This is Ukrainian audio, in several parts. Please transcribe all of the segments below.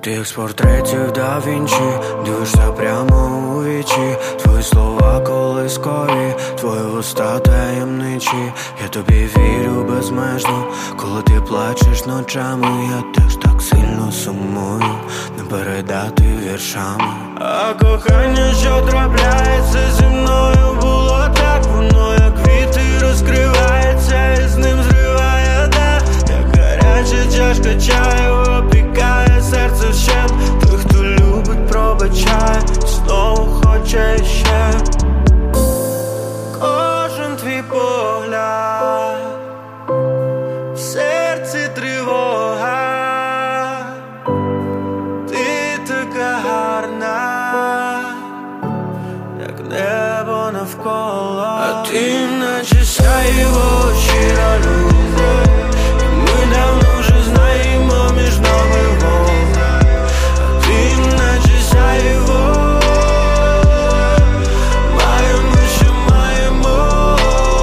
Ти як з портретів да Вінчі, дивишся прямо у вічі. Твої слова колискові, твої вуста таємничі. Я тобі вірю безмежно, коли ти плачеш ночами. Я теж так сильно сумую, не передати віршами. А кохання, що трапляється зі мною, було так, воно як квіти розкривається і з ним зриває дах. Як гаряча чашка чаю опікає серце вщент. Той, хто любить, пробачає, знову хоче ще. Кожен твій погляд, в серці тривога. Ти така гарна, як небо навколо. А ти наче сяйво, щира любов. Ми давно вже знаємо між нами мов. А ти наче сяйво. Маємо, що маємо.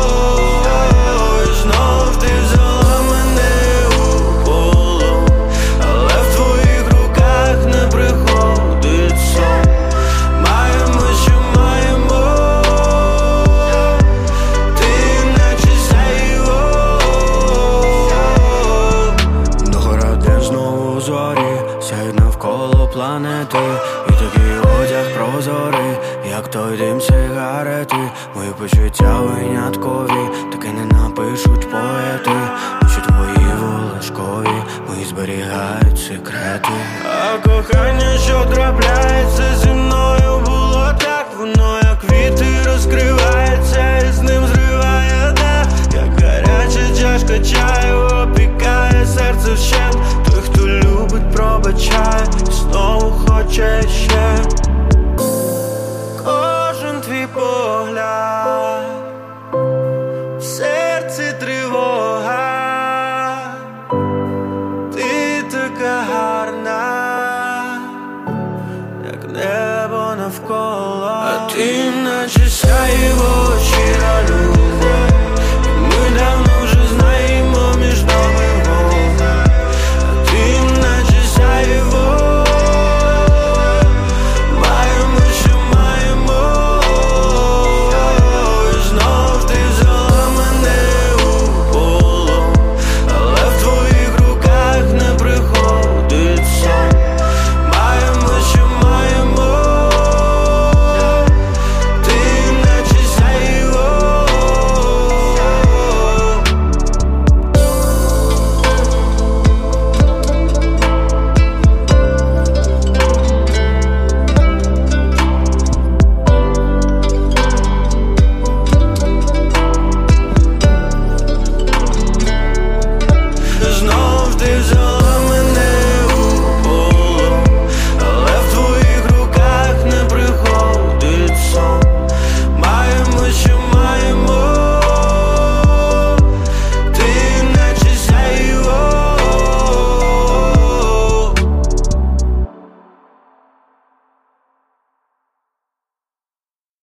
І знов ти взяла мене у полон. Але в твоїх руках не приходить сон. Маємо, що маємо. Ти наче сяйво. Догора день знову у зорі, сяють навколо планети. І такий одяг прозорий, як той дим сигарети. Мої почуття виняткові, таке не напишуть поети. Очі твої волошкові, мої зберігають секрети. А кохання, що трапляється зі мною, було так, воно як квіти розкривається і з ним зриває дах. Як гаряча чашка чаю опікає серце вщент. Той, хто любить, пробачає, знову хоче ще. Кожен твій погляд, в серці тривога. Ти така гарна, як небо навколо. А ти наче сяйво.